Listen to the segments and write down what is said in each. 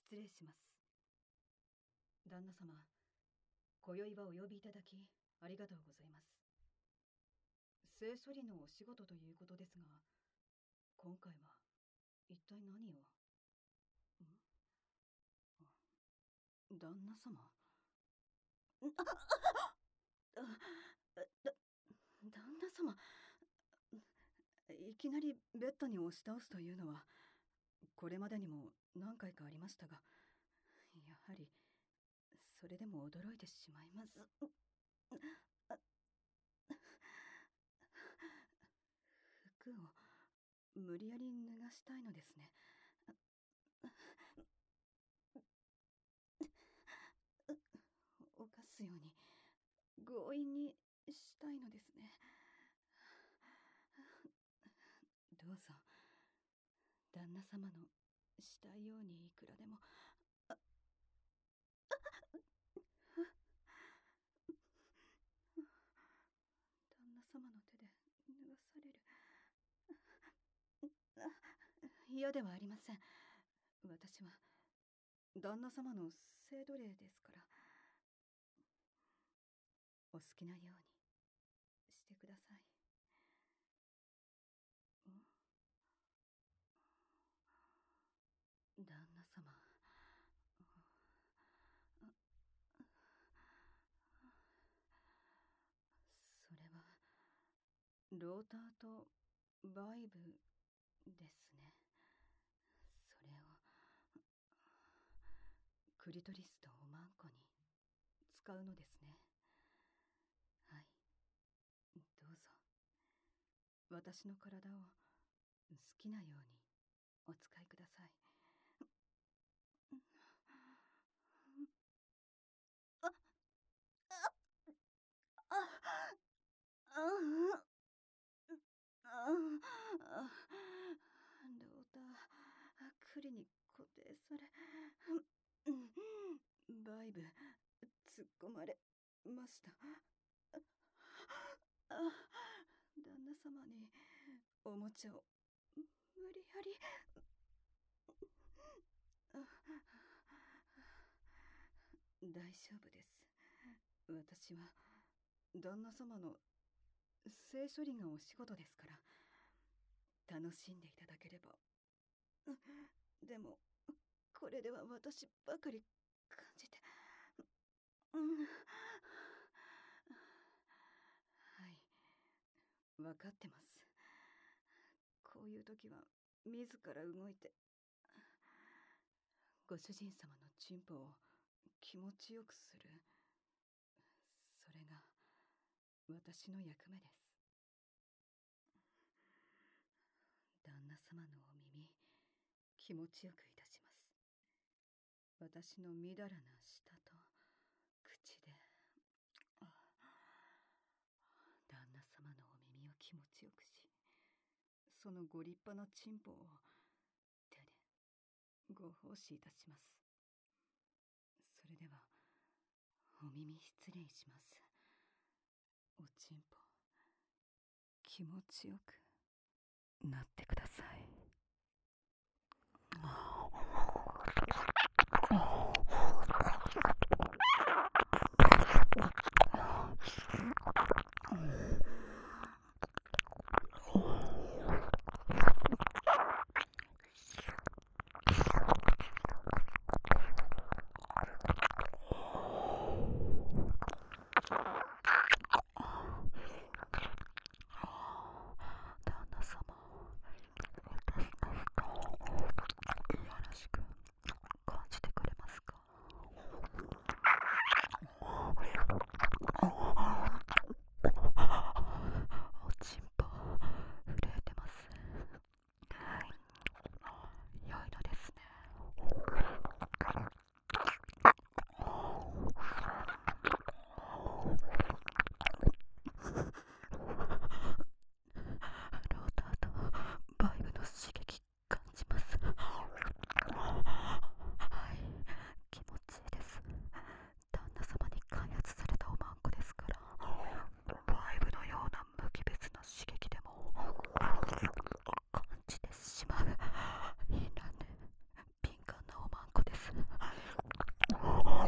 失礼します。旦那様、今宵はお呼びいただきありがとうございます。性処理のお仕事ということですが、今回は一体何を？旦那様？旦那様、いきなりベッドに押し倒すというのはこれまでにも何回かありましたが、やはりそれでも驚いてしまいます。服を無理やり脱がしたいのですね。犯すように強引にしたいのですね。どうぞ旦那様のしたいようにいくらでも。旦那様の手で脱がされる。嫌ではありません。私は旦那様の性奴隷ですから。お好きなようにしてください。旦那様、それはローターとバイブですね。それをクリトリスとおまんこに使うのですね。はい、どうぞ私の体を好きなようにお使いください。ロータークリに固定され、バイブ突っ込まれました。旦那様におもちゃを無理やり。大丈夫です。私は旦那様の性処理がお仕事ですから楽しんでいただければ。でもこれでは私ばかり感じて。はい、分かってます。こういう時は自ら動いてご主人様のチンポを気持ちよくする。それが私の役目です。旦那様のお耳気持ちよくいたします。私のみだらな舌と口で旦那様のお耳を気持ちよくし、そのご立派なチンポを手でご奉仕いたします。それではお耳失礼します。おちんぽ気持ちよくなってください。旦那様、私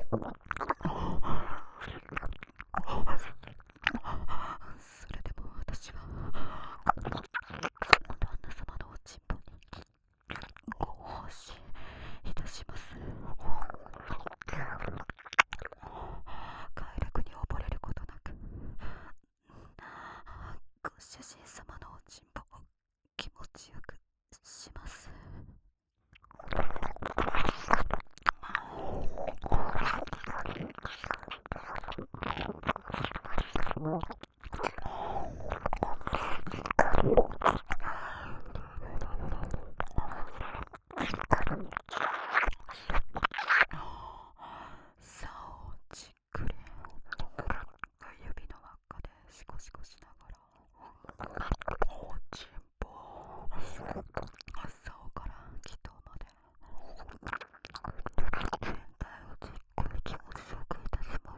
それでも私は旦那様のおちんぽにご奉仕いたします。快楽に溺れることなく、ご主人様のおちんぽを気持ちよくします。さあじっくり指の輪っかでシコシコしながらおちんぽを竿から気筒まで全体をじっくり気持ちよくいたします。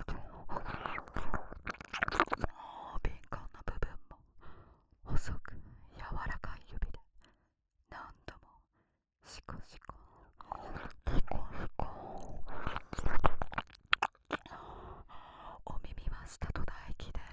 敏感な部分も細く柔らかい指で何度もシコシコシコシコ。お耳は下と唾液で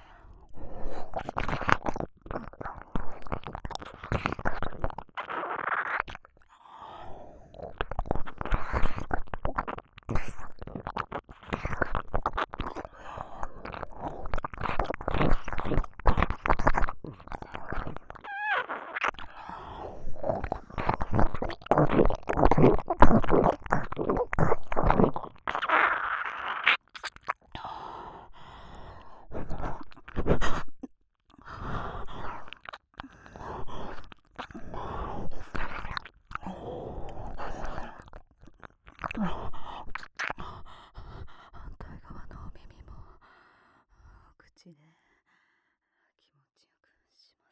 反対側のお耳も口で気持ちよくします。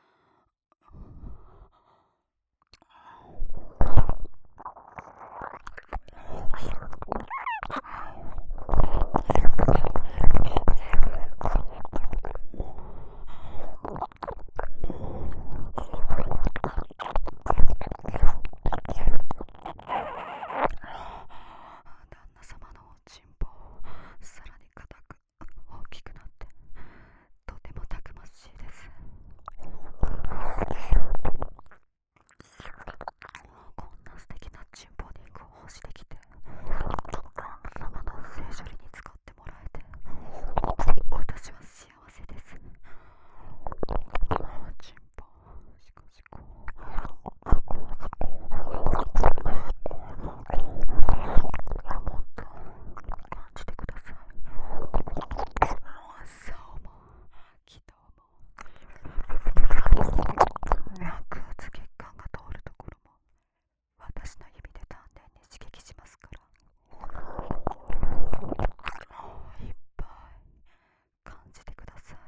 旦那様のおちんぽさらに硬く大きくなってとてもたくましいです。こんな素敵なちんぽにご奉仕できて旦那様の性処理に使ってもらえて私は幸せです。ちんぽシコシコもっと感じてください。竿も気筒も脈圧血管が通るところも私の指で丹田に刺激しますから、いっぱい感じてください。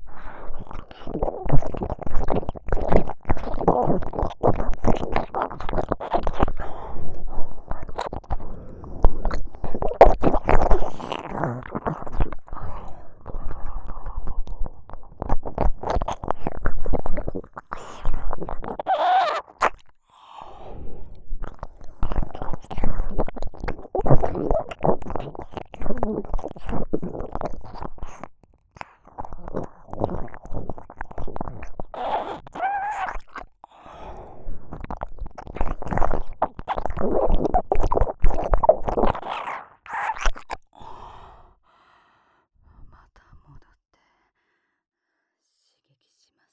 また戻って刺激します。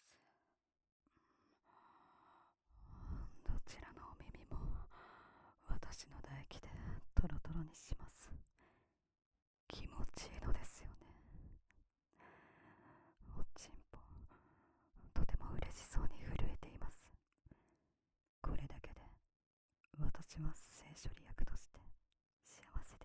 どちらのお耳も私の唾液でトロトロにします。気持ちいいのですよね。おちんぽとても嬉しそうに震えています。これだけで私は性処理役として幸せです。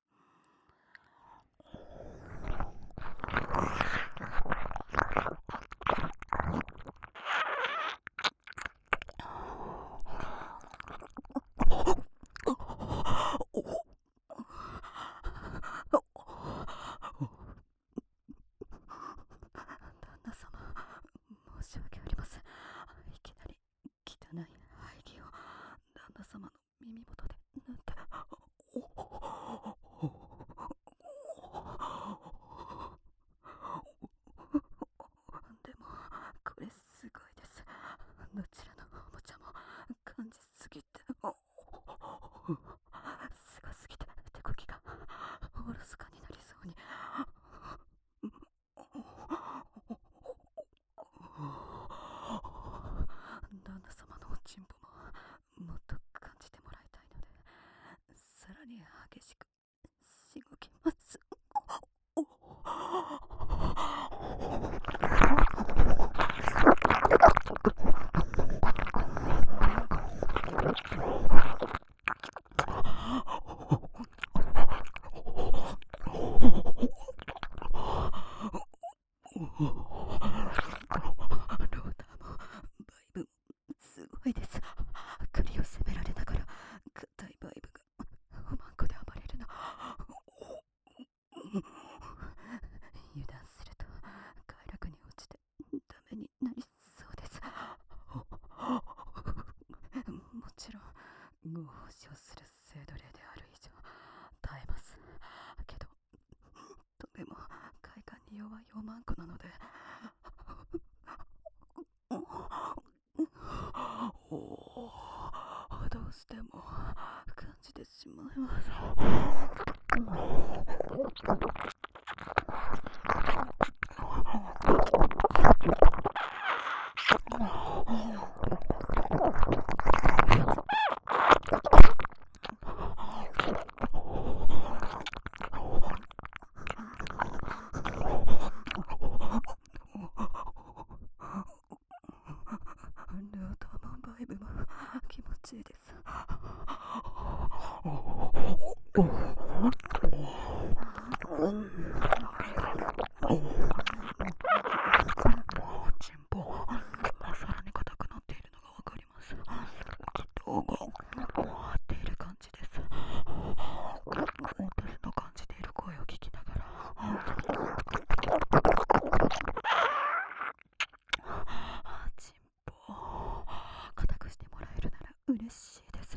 旦那様、申し訳ありません。いきなり汚い排気を旦那様の耳元ですごいです。栗を責められながら硬いバイブがおまんこで暴れるの。油断すると快楽に落ちてダメになりそうです。もちろんご奉仕をする制度例である以上耐えますけど、とても快感に弱いおまんこなのでどうしても感じてしまいます。両頭もバイブも気持ちいいです。チンポさらに硬くなっているのがわかります。気道が張っている感じです。私の感じている声を聞きながらチンポ硬くしてもらえるなら嬉しいです。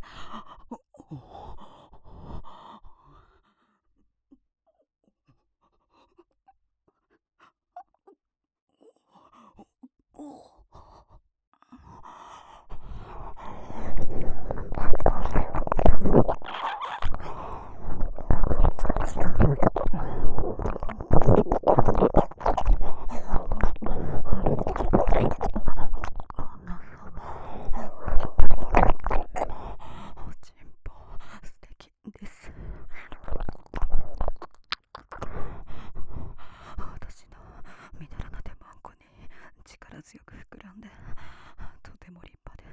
私のみだらな手まんこに力強く膨らんでとても立派で、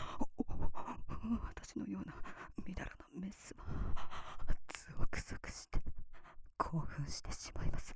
私のようなみだらなメスはゾクゾクして興奮してしまいます。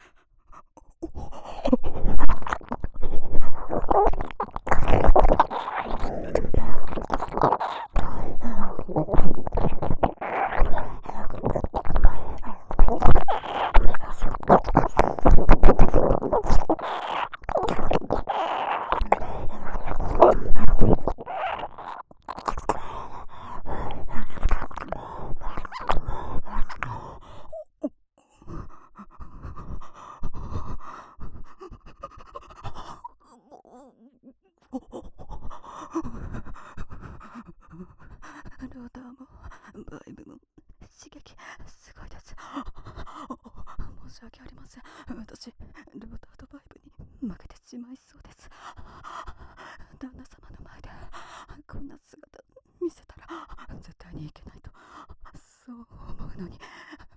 ローターもバイブも刺激すごいです。申し訳ありません。私ローターとバイブに負けてしまいそうです。旦那様の前でこんな姿見せたら絶対にいけないとそう思うのに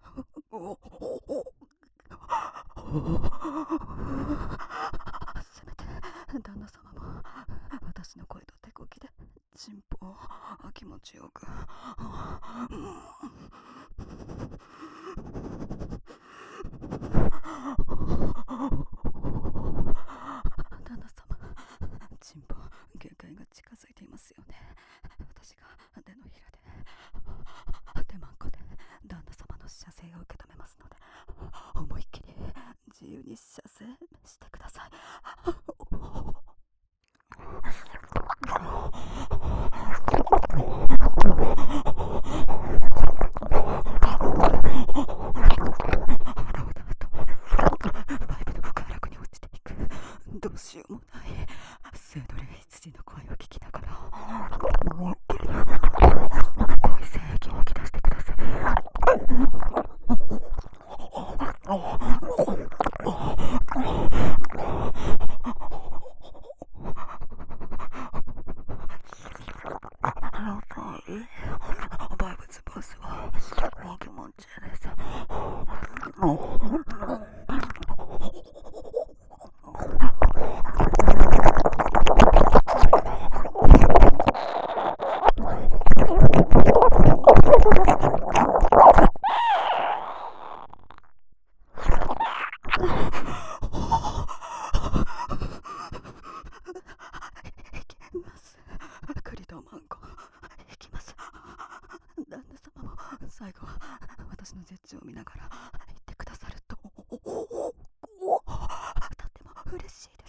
せめて旦那様も私の声と手こきでチンポを気持ちよく旦那様、チンポ限界が近づいていますよね。私が手のひらで手まんこで旦那様の射精を受け止めますので、思いっきり自由に射精してください。どうしようもないセドリ羊の声を聞きながら濃い精液を吐き出してください。バイブツボスは気持ちいいです。 最後は私の絶頂を見ながら言ってくださるととても嬉しいです。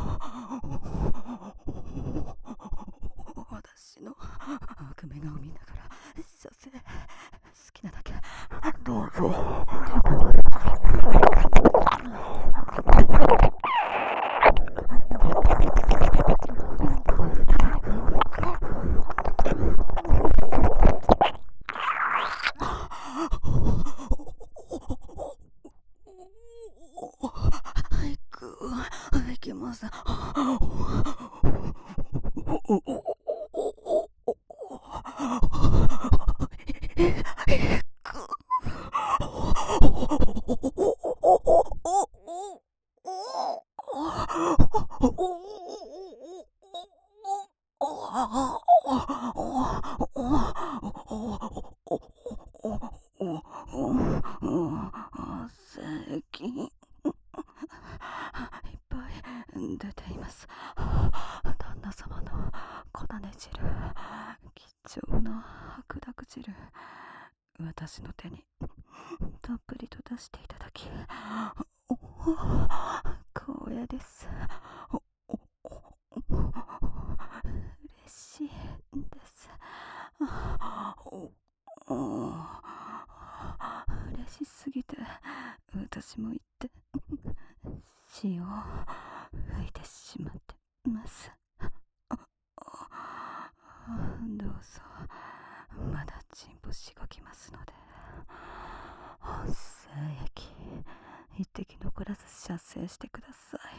私の悪夢顔を見ながら所詮好きなだけどうぞ。いけません。咳いっぱい出ています。旦那様の粉ね汁、貴重な白濁汁、私の手にたっぷりと出していただき光栄です。嬉しいです。嬉しすぎて私も言って血を吹いてしまってます。どうぞまだチンポしごきますので精液一滴残らず射精してください。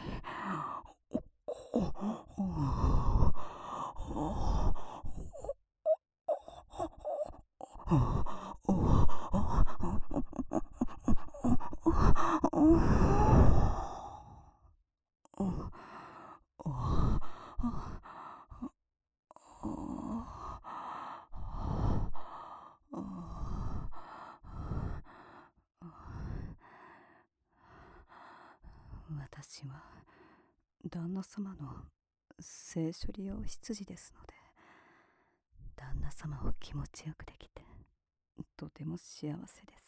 私は旦那様の性処理用羊ですので、旦那様を気持ちよくできてとても幸せです。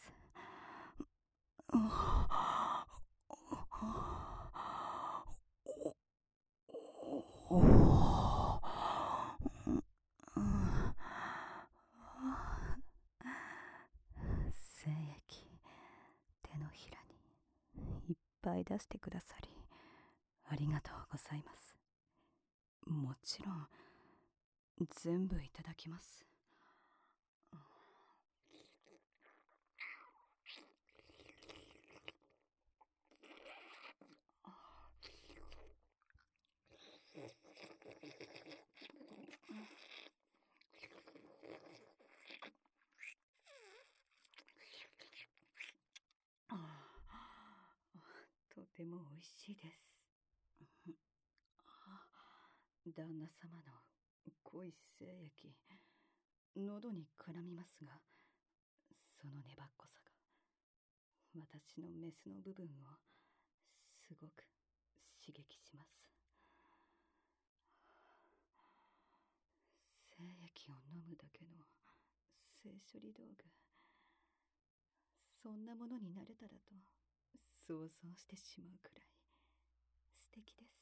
精液手のひらにいっぱい出してくださりありがとうございます。もちろん全部いただきます。とても美味しいです。旦那様の濃い精液、喉に絡みますが、その粘っこさが私のメスの部分をすごく刺激します。精液を飲むだけの性処理道具、そんなものになれたらと想像してしまうくらい素敵です。